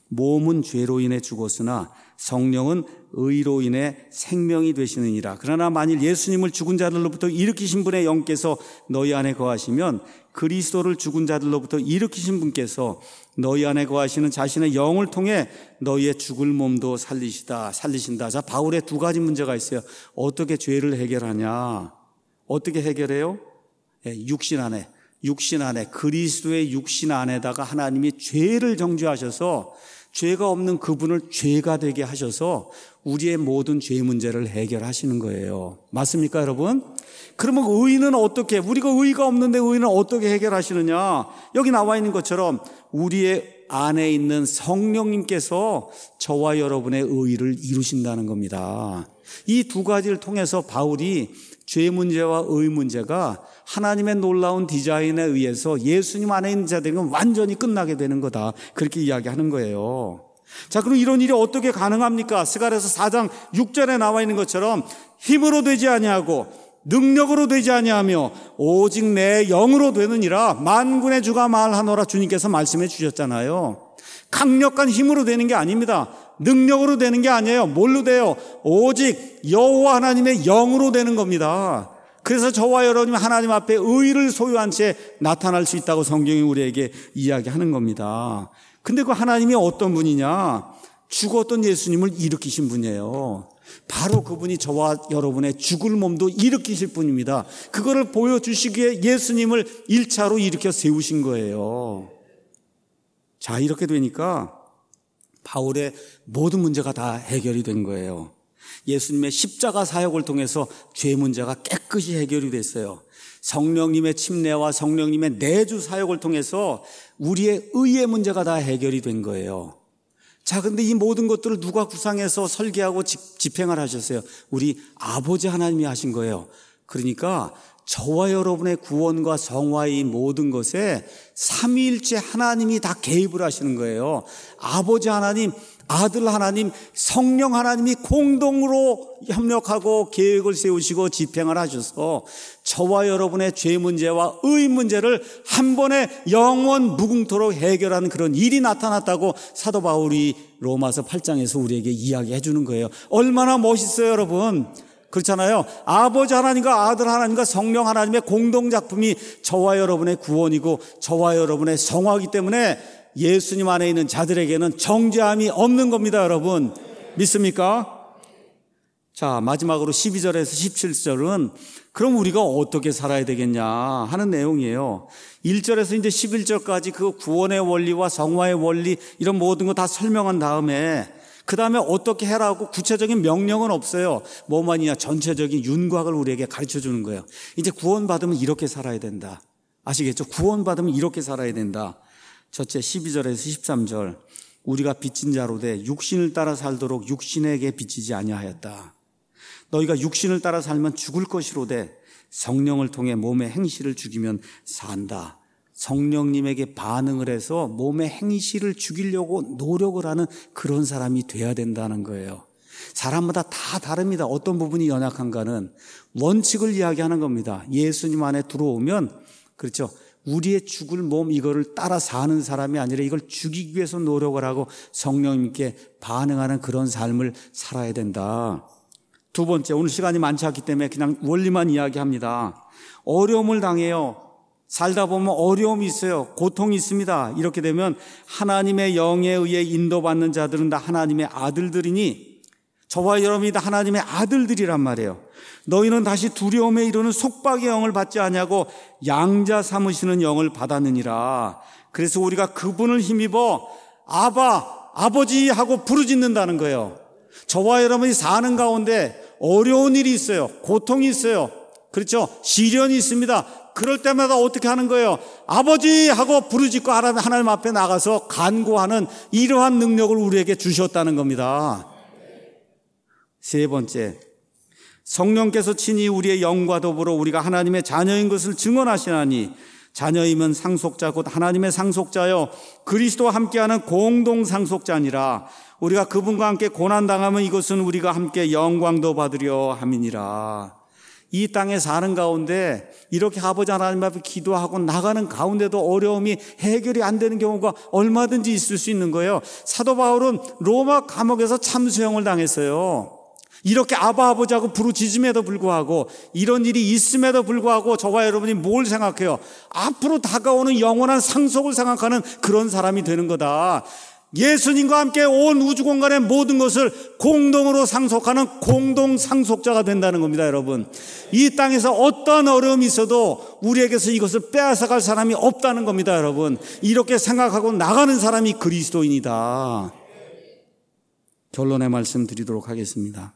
S1: 몸은 죄로 인해 죽었으나 성령은 의로 인해 생명이 되시느니라. 그러나 만일 예수님을 죽은 자들로부터 일으키신 분의 영께서 너희 안에 거하시면 그리스도를 죽은 자들로부터 일으키신 분께서 너희 안에 거하시는 자신의 영을 통해 너희의 죽을 몸도 살리신다. 자, 바울의 두 가지 문제가 있어요. 어떻게 죄를 해결하냐? 어떻게 해결해요? 육신 안에 그리스도의 육신 안에다가 하나님이 죄를 정죄하셔서 죄가 없는 그분을 죄가 되게 하셔서 우리의 모든 죄 문제를 해결하시는 거예요. 맞습니까, 여러분? 그러면 의인은 어떻게, 우리가 의의가 없는데 의인은 어떻게 해결하시느냐? 여기 나와 있는 것처럼 우리의 안에 있는 성령님께서 저와 여러분의 의의를 이루신다는 겁니다. 이 두 가지를 통해서 바울이 죄 문제와 의 문제가 하나님의 놀라운 디자인에 의해서 예수님 안에 있는 자들은 완전히 끝나게 되는 거다. 그렇게 이야기하는 거예요. 자, 그럼 이런 일이 어떻게 가능합니까? 스가랴서 4장 6절에 나와 있는 것처럼 힘으로 되지 아니하고 능력으로 되지 아니하며 오직 내 영으로 되느니라 만군의 주가 말하노라 주님께서 말씀해 주셨잖아요. 강력한 힘으로 되는 게 아닙니다. 능력으로 되는 게 아니에요. 뭘로 돼요? 오직 여호와 하나님의 영으로 되는 겁니다. 그래서 저와 여러분이 하나님 앞에 의를 소유한 채 나타날 수 있다고 성경이 우리에게 이야기하는 겁니다. 근데 그 하나님이 어떤 분이냐? 죽었던 예수님을 일으키신 분이에요. 바로 그분이 저와 여러분의 죽을 몸도 일으키실 분입니다. 그거를 보여주시기에 예수님을 1차로 일으켜 세우신 거예요. 자, 이렇게 되니까 바울의 모든 문제가 다 해결이 된 거예요. 예수님의 십자가 사역을 통해서 죄 문제가 깨끗이 해결이 됐어요. 성령님의 침례와 성령님의 내주 사역을 통해서 우리의 의의 문제가 다 해결이 된 거예요. 자, 근데 이 모든 것들을 누가 구상해서 설계하고 집행을 하셨어요? 우리 아버지 하나님이 하신 거예요. 그러니까 저와 여러분의 구원과 성화의 모든 것에 삼위일체 하나님이 다 개입을 하시는 거예요. 아버지 하나님, 아들 하나님, 성령 하나님이 공동으로 협력하고 계획을 세우시고 집행을 하셔서 저와 여러분의 죄 문제와 의 문제를 한 번에 영원 무궁토록 해결하는 그런 일이 나타났다고 사도 바울이 로마서 8장에서 우리에게 이야기해 주는 거예요. 얼마나 멋있어요, 여러분. 그렇잖아요. 아버지 하나님과 아들 하나님과 성령 하나님의 공동작품이 저와 여러분의 구원이고 저와 여러분의 성화이기 때문에 예수님 안에 있는 자들에게는 정죄함이 없는 겁니다, 여러분. 믿습니까? 자, 마지막으로 12절에서 17절은 그럼 우리가 어떻게 살아야 되겠냐 하는 내용이에요. 1절에서 이제 11절까지 그 구원의 원리와 성화의 원리 이런 모든 거 다 설명한 다음에 그 다음에 어떻게 해라고 구체적인 명령은 없어요. 뭐만이냐 전체적인 윤곽을 우리에게 가르쳐 주는 거예요. 이제 구원받으면 이렇게 살아야 된다. 아시겠죠? 구원받으면 이렇게 살아야 된다. 첫째 12절에서 13절 우리가 빚진 자로 돼 육신을 따라 살도록 육신에게 빚지지 아니하였다. 너희가 육신을 따라 살면 죽을 것이로되 성령을 통해 몸의 행실을 죽이면 산다. 성령님에게 반응을 해서 몸의 행실을 죽이려고 노력을 하는 그런 사람이 돼야 된다는 거예요. 사람마다 다 다릅니다. 어떤 부분이 연약한가는 원칙을 이야기하는 겁니다. 예수님 안에 들어오면 그렇죠. 우리의 죽을 몸 이거를 따라 사는 사람이 아니라 이걸 죽이기 위해서 노력을 하고 성령님께 반응하는 그런 삶을 살아야 된다. 두 번째, 오늘 시간이 많지 않기 때문에 그냥 원리만 이야기합니다. 어려움을 당해요. 살다 보면 어려움이 있어요. 고통이 있습니다. 이렇게 되면 하나님의 영에 의해 인도받는 자들은 다 하나님의 아들들이니 저와 여러분이 다 하나님의 아들들이란 말이에요. 너희는 다시 두려움에 이르는 속박의 영을 받지 아니하고 양자 삼으시는 영을 받았느니라. 그래서 우리가 그분을 힘입어 아바, 아버지 하고 부르짖는다는 거예요. 저와 여러분이 사는 가운데 어려운 일이 있어요. 고통이 있어요. 그렇죠? 시련이 있습니다. 그럴 때마다 어떻게 하는 거예요? 아버지 하고 부르짖고 하나님 앞에 나가서 간구하는 이러한 능력을 우리에게 주셨다는 겁니다. 세 번째, 성령께서 친히 우리의 영과 더불어 우리가 하나님의 자녀인 것을 증언하시나니 자녀이면 상속자 곧 하나님의 상속자여 그리스도와 함께하는 공동 상속자니라. 우리가 그분과 함께 고난당하면 이것은 우리가 함께 영광도 받으려 함이니라. 이 땅에 사는 가운데 이렇게 아버지 하나님 앞에 기도하고 나가는 가운데도 어려움이 해결이 안 되는 경우가 얼마든지 있을 수 있는 거예요. 사도 바울은 로마 감옥에서 참수형을 당했어요. 이렇게 아버지하고 부르짖음에도 불구하고 이런 일이 있음에도 불구하고 저와 여러분이 뭘 생각해요? 앞으로 다가오는 영원한 상속을 생각하는 그런 사람이 되는 거다. 예수님과 함께 온 우주 공간의 모든 것을 공동으로 상속하는 공동 상속자가 된다는 겁니다, 여러분. 이 땅에서 어떠한 어려움이 있어도 우리에게서 이것을 빼앗아갈 사람이 없다는 겁니다, 여러분. 이렇게 생각하고 나가는 사람이 그리스도인이다. 결론의 말씀 드리도록 하겠습니다.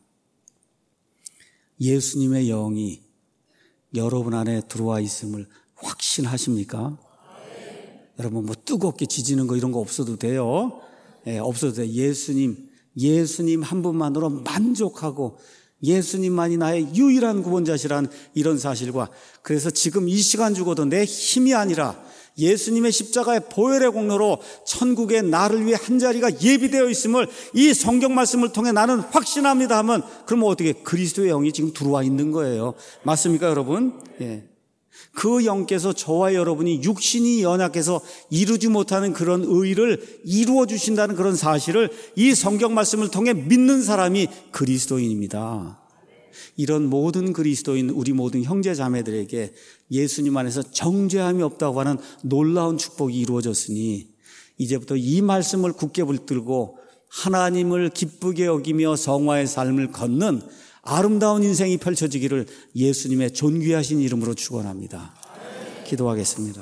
S1: 예수님의 영이 여러분 안에 들어와 있음을 확신하십니까? 여러분 뭐 뜨겁게 지지는 거 이런 거 없어도 돼요. 없어도 돼요. 예수님 한 분만으로 만족하고 예수님만이 나의 유일한 구원자시란 이런 사실과, 그래서 지금 이 시간 죽어도 내 힘이 아니라 예수님의 십자가의 보혈의 공로로 천국에 나를 위해 한 자리가 예비되어 있음을 이 성경 말씀을 통해 나는 확신합니다 하면, 그러면 어떻게 그리스도의 영이 지금 들어와 있는 거예요. 맞습니까, 여러분? 예. 그 영께서 저와 여러분이 육신이 연약해서 이루지 못하는 그런 의를 이루어 주신다는 그런 사실을 이 성경 말씀을 통해 믿는 사람이 그리스도인입니다. 이런 모든 그리스도인 우리 모든 형제 자매들에게 예수님 안에서 정죄함이 없다고 하는 놀라운 축복이 이루어졌으니 이제부터 이 말씀을 굳게 붙들고 하나님을 기쁘게 여기며 성화의 삶을 걷는 아름다운 인생이 펼쳐지기를 예수님의 존귀하신 이름으로 축원합니다. 기도하겠습니다.